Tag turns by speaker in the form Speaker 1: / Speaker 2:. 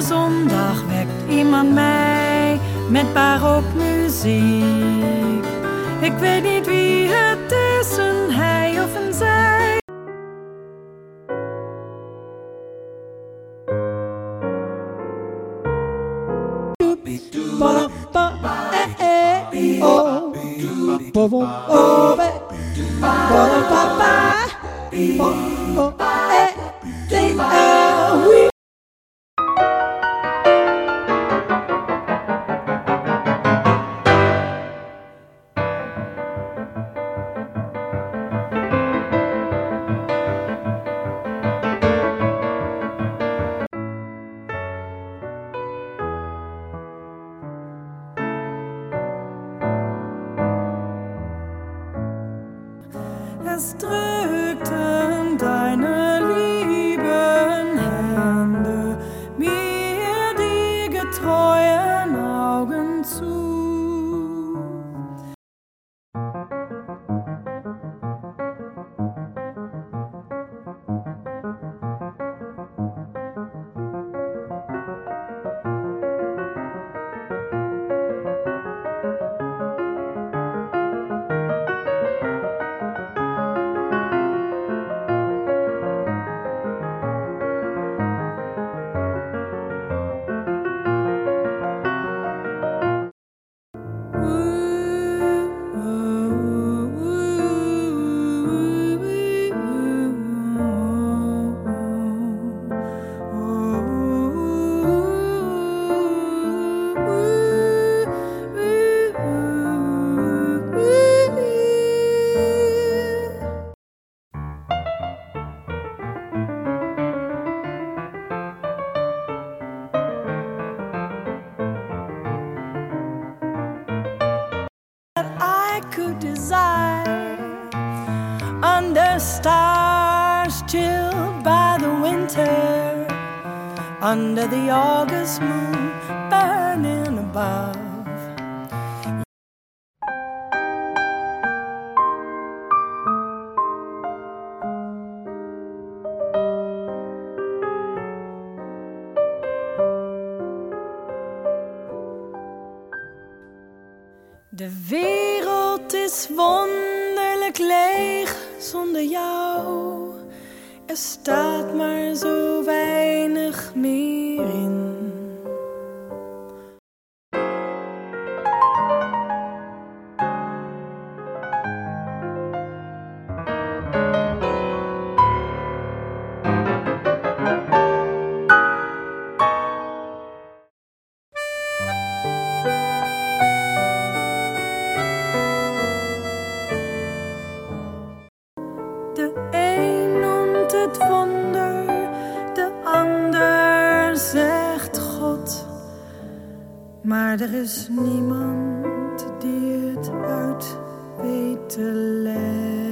Speaker 1: zondag wekt iemand mij met barokmuziek. Ik weet niet wie het is, een hij of een zij. Es drückten deine lieben Hände mir die getreuen Augen zu. I could desire under stars chilled by the winter, under the August moon burning above. De wereld is wonderlijk leeg zonder jou. Er staat maar zo weinig meer in. De een noemt het wonder, de ander zegt God. Maar er is niemand die het uit weet te leggen.